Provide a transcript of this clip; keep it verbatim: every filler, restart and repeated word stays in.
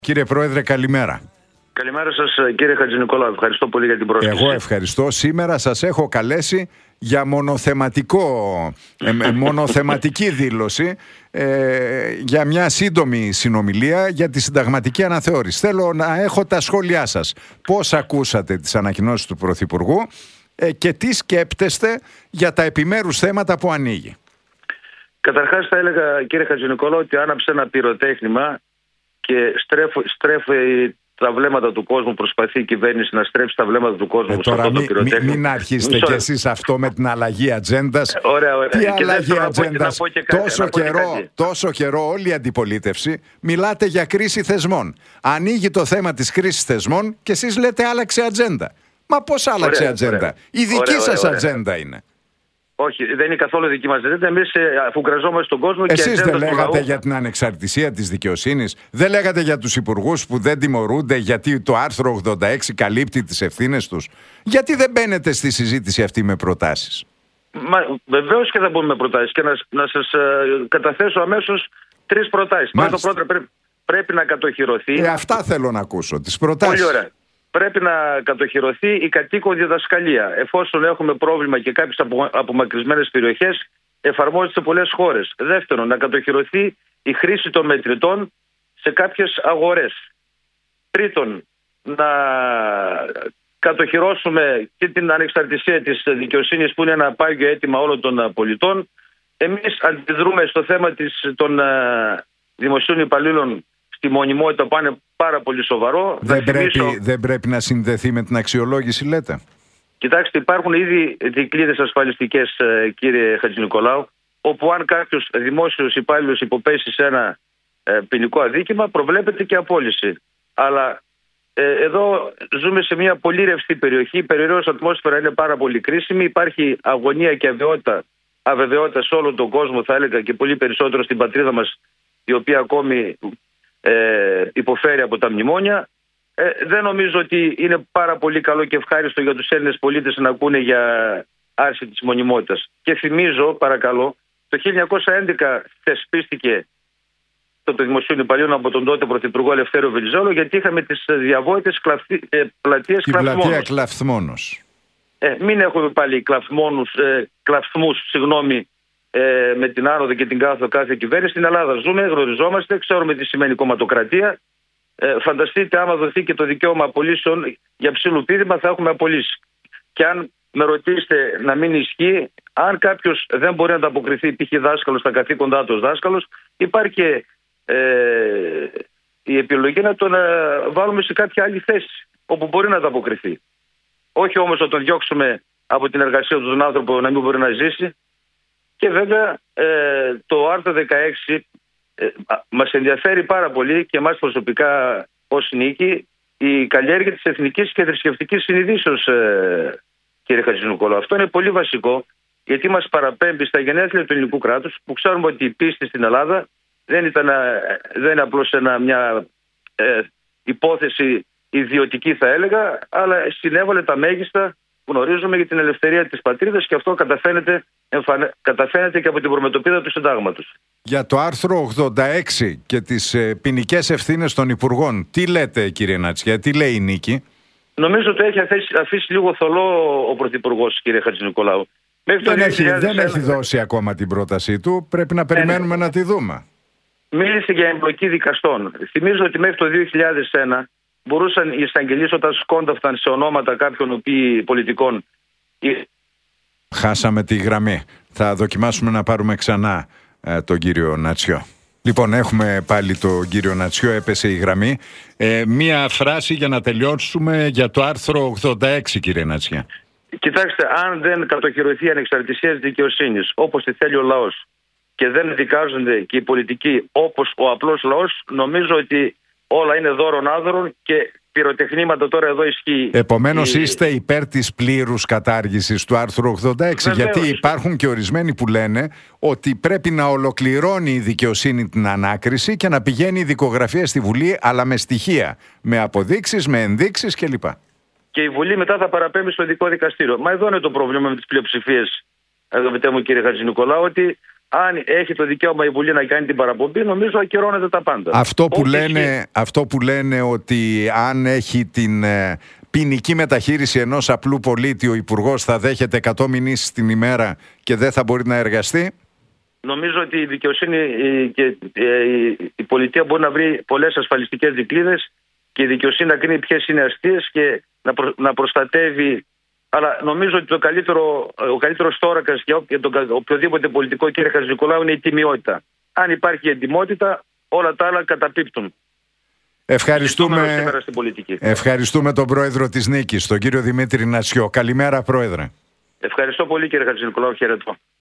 Κύριε Πρόεδρε, καλημέρα. Καλημέρα σας, κύριε Χατζηνικολάου. Ευχαριστώ πολύ για την πρόσκληση. Εγώ ευχαριστώ. Σήμερα σας έχω καλέσει για μονοθεματικό, ε, μονοθεματική δήλωση ε, για μια σύντομη συνομιλία για τη συνταγματική αναθεώρηση. Θέλω να έχω τα σχόλιά σας. Πώς ακούσατε τις ανακοινώσεις του Πρωθυπουργού ε, και τι σκέπτεστε για τα επιμέρους θέματα που ανοίγει. Καταρχάς θα έλεγα, κύριε Χατζηνικολάου, ότι άναψε ένα πυροτέχνημα και στρέφει, στρέφει τα βλέμματα του κόσμου, προσπαθεί η κυβέρνηση να στρέψει τα βλέμματα του κόσμου. Ε, τώρα μην μη, μη, μην αρχίσετε κι εσείς αυτό με την αλλαγή ατζέντας. Ε, ωραία, ωραία. Τι και αλλαγή ατζέντας. Τόσο, καιρό, τόσο καιρό όλη η αντιπολίτευση μιλάτε για κρίση θεσμών. Ανοίγει το θέμα της κρίσης θεσμών και εσείς λέτε άλλαξε ατζέντα. Μα πώς άλλαξε ατζέντα? Η δική σας ατζέντα είναι. Όχι, δεν είναι καθόλου δική μας ατζέντα. Εμείς αφουγκραζόμαστε στον κόσμο. Εσείς δεν λέγατε για την ανεξαρτησία της δικαιοσύνης? Δεν λέγατε για τους υπουργούς που δεν τιμωρούνται γιατί το άρθρο ογδόντα έξι καλύπτει τις ευθύνες τους? Γιατί δεν μπαίνετε στη συζήτηση αυτή με προτάσεις? Μα, βεβαίως και θα μπούμε με προτάσεις και να, να σας ε, καταθέσω αμέσως τρεις προτάσεις. Πρώτα πρώτα πρέπει, πρέπει να κατοχυρωθεί. Ε, αυτά θέλω να ακούσω, τις προτάσεις. Πολύ ωραία. Πρέπει να κατοχυρωθεί η κατοίκον διδασκαλία. Εφόσον έχουμε πρόβλημα και κάποιες απομακρυσμένες περιοχές, εφαρμόζεται σε πολλές χώρες. Δεύτερον, να κατοχυρωθεί η χρήση των μετρητών σε κάποιες αγορές. Τρίτον, να κατοχυρώσουμε και την ανεξαρτησία της δικαιοσύνης, που είναι ένα πάγιο αίτημα όλων των πολιτών. Εμείς αντιδρούμε στο θέμα της, των δημοσίων υπαλλήλων στη μονιμότητα, που είναι πάρα πολύ σοβαρό. Δεν πρέπει, δεν πρέπει να συνδεθεί με την αξιολόγηση, λέτε? Κοιτάξτε, υπάρχουν ήδη δικλείδες ασφαλιστικές, κύριε Χατζηνικολάου, όπου αν κάποιος δημόσιος υπάλληλος υποπέσει σε ένα ε, ποινικό αδίκημα, προβλέπεται και απόλυση. Αλλά ε, εδώ ζούμε σε μια πολύ ρευστή περιοχή. Η περιοχή ατμόσφαιρα είναι πάρα πολύ κρίσιμη. Υπάρχει αγωνία και αβεβαιότητα, αβεβαιότητα σε όλο τον κόσμο, θα έλεγα, και πολύ περισσότερο στην πατρίδα μας, η οποία ακόμη Ε, υποφέρει από τα μνημόνια. Ε, δεν νομίζω ότι είναι πάρα πολύ καλό και ευχάριστο για τους Έλληνες πολίτες να ακούνε για άρση της μονιμότητας. Και θυμίζω, παρακαλώ, το χίλια εννιακόσια έντεκα θεσπίστηκε το Δημοσίων Υπαλλήλων από τον τότε Πρωθυπουργό Ελευθέριο Βενιζέλο, γιατί είχαμε τις διαβόητες κλαφτι... ε, πλατείες Κλαφθμόνος. Πλατεία Κλαφθμόνος. Ε, μην έχουμε πάλι κλαφθμόνους, ε, κλαφθμούς, συγγνώμη, Ε, με την άνοδο και την κάθοδο κάθε κυβέρνηση. Στην Ελλάδα ζούμε, γνωριζόμαστε, ξέρουμε τι σημαίνει κομματοκρατία. Ε, φανταστείτε, άμα δοθεί και το δικαίωμα απολύσεων για ψήλου πείδημα, θα έχουμε απολύσει. Και αν με ρωτήσετε να μην ισχύει, αν κάποιος δεν μπορεί να ανταποκριθεί, π.χ. δάσκαλος, στα καθήκοντά του ως δάσκαλος, υπάρχει και ε, η επιλογή να τον ε, βάλουμε σε κάποια άλλη θέση, όπου μπορεί να ανταποκριθεί. Όχι όμως να τον διώξουμε από την εργασία του τον άνθρωπο να μην μπορεί να ζήσει. Και βέβαια ε, το άρθρο δεκαέξι ε, μας ενδιαφέρει πάρα πολύ και εμάς προσωπικά ως Νίκη, η καλλιέργεια της εθνικής και θρησκευτικής συνειδήσεως, ε, κύριε Χατζηνικολάου. Αυτό είναι πολύ βασικό, γιατί μας παραπέμπει στα γενέθλια του ελληνικού κράτους, που ξέρουμε ότι η πίστη στην Ελλάδα δεν, ήταν, δεν είναι απλώς ένα, μια ε, υπόθεση ιδιωτική, θα έλεγα, αλλά συνέβαλε τα μέγιστα, γνωρίζουμε, για την ελευθερία της πατρίδας, και αυτό καταφαίνεται, εμφανε... καταφαίνεται και από την προμετωπίδα του συντάγματος. Για το άρθρο ογδόντα έξι και τις ε, ποινικές ευθύνες των υπουργών, τι λέτε, κύριε Νατσιά, τι λέει η Νίκη? Νομίζω ότι έχει αφήσει, αφήσει λίγο θολό ο Πρωθυπουργός, κύριε Χατζηνικολάου. Δεν, το έχει, δεν έχει δώσει ακόμα την πρότασή του, πρέπει να περιμένουμε ε, να τη δούμε. Μίλησε για εμπλοκή δικαστών. Θυμίζω ότι μέχρι το δύο χιλιάδες ένα μπορούσαν οι εισαγγελίες, όταν σκόνταφταν σε ονόματα κάποιων οποίοι πολιτικών. Χάσαμε τη γραμμή. Θα δοκιμάσουμε να πάρουμε ξανά ε, τον κύριο Νατσιό. Λοιπόν, έχουμε πάλι τον κύριο Νατσιό, έπεσε η γραμμή. Ε, μία φράση για να τελειώσουμε για το άρθρο ογδόντα έξι, κύριε Νατσιά. Κοιτάξτε, αν δεν κατοχυρωθεί η ανεξαρτησία της δικαιοσύνης όπως τη θέλει ο λαός και δεν δικάζονται και οι πολιτικοί όπως ο απλός λαός, νομίζω ότι όλα είναι δώρον άδωρον και πυροτεχνήματα τώρα εδώ ισχύει. Επομένως, η... είστε υπέρ της πλήρους κατάργησης του άρθρου ογδόντα έξι. Βεβαίως. Γιατί υπάρχουν και ορισμένοι που λένε ότι πρέπει να ολοκληρώνει η δικαιοσύνη την ανάκριση και να πηγαίνει η δικογραφία στη Βουλή, αλλά με στοιχεία, με αποδείξεις, με ενδείξεις κλπ. Και η Βουλή μετά θα παραπέμπει στο ειδικό δικαστήριο. Μα εδώ είναι το πρόβλημα με τις πλειοψηφίες, αγαπητέ μου κύριε Χατζηνικολάου, ότι Αν έχει το δικαίωμα η Βουλή να κάνει την παραπομπή, νομίζω ακυρώνεται τα πάντα. Αυτό που, Όπως λένε, και... αυτό που λένε ότι αν έχει την ε, ποινική μεταχείριση ενός απλού πολίτη, ο Υπουργός θα δέχεται εκατό μηνύσεις την ημέρα και δεν θα μπορεί να εργαστεί. Νομίζω ότι η δικαιοσύνη και η πολιτεία μπορεί να βρει πολλές ασφαλιστικές δικλείδες και η δικαιοσύνη να κρίνει ποιες είναι αστείες και να, προ, να προστατεύει. Αλλά νομίζω ότι το καλύτερο, ο καλύτερος θώρακας για τον οποιοδήποτε πολιτικό, κύριε Χατζηνικολάου, είναι η τιμιότητα. Αν υπάρχει εντιμότητα, όλα τα άλλα καταπίπτουν. Ευχαριστούμε, ευχαριστούμε τον πρόεδρο της Νίκης, τον κύριο Δημήτρη Νασιό. Καλημέρα, πρόεδρε. Ευχαριστώ πολύ, κύριε Χατζηνικολάου. Χαιρετώ.